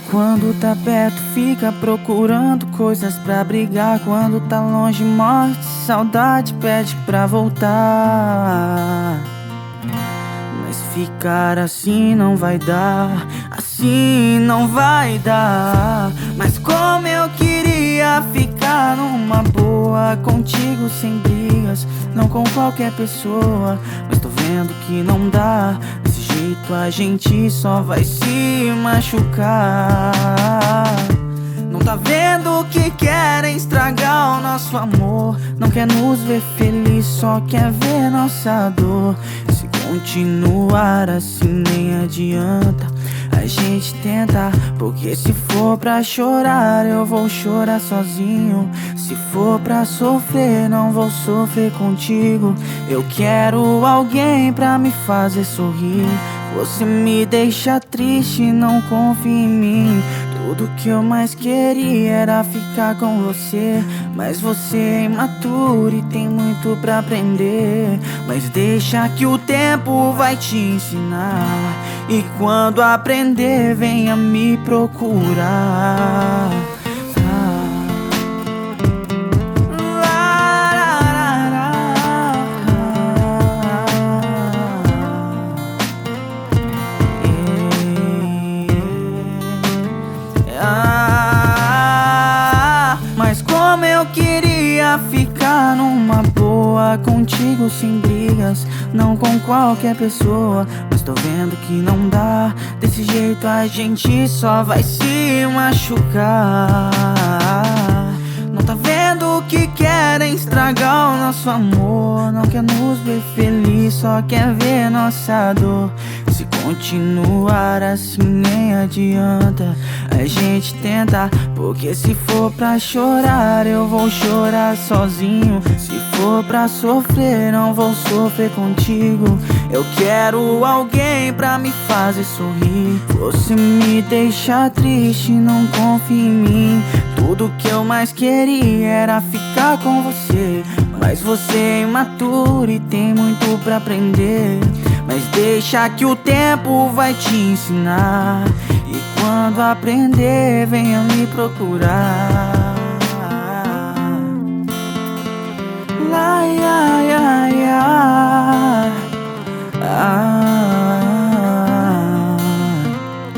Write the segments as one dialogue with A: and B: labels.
A: Quando tá perto fica procurando coisas pra brigar. Quando tá longe morre de saudade, pede pra voltar. Mas ficar assim não vai dar, assim não vai dar. Mas como eu queria ficar numa boa contigo, sem brigas, não com qualquer pessoa. Mas tô vendo que não dá, desse jeito a gente só vai se machucar. Não tá vendo que querem estragar o nosso amor? Não quer nos ver feliz, só quer ver nossa dor. Se continuar assim nem adianta, a gente tenta. Porque se for pra chorar, eu vou chorar sozinho. Se for pra sofrer, não vou sofrer contigo. Eu quero alguém pra me fazer sorrir. Você me deixa triste, não confia em mim. Tudo que eu mais queria era ficar com você. Mas você é imaturo e tem muito pra aprender. Mas deixa que o tempo vai te ensinar. E quando aprender, venha me procurar. Mas como eu queria ficar numa boa contigo, sem brigas, não com qualquer pessoa. Mas tô vendo que não dá, desse jeito a gente só vai se machucar. Não tá vendo que querem estragar o nosso amor? Não quer nos ver feliz, só quer ver nossa dor. Se continuar assim nem adianta, a gente tenta. Porque se for pra chorar, eu vou chorar sozinho. Se for pra sofrer, não vou sofrer contigo. Eu quero alguém pra me fazer sorrir. Você me deixa triste, não confia em mim. Tudo que eu mais queria era ficar com você. Mas você é imaturo e tem muito pra aprender. Mas deixa que o tempo vai te ensinar. E quando aprender, venha me procurar. Lá, ia, ia, ia.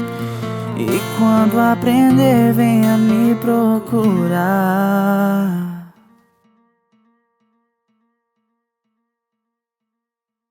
A: E quando aprender, venha me procurar.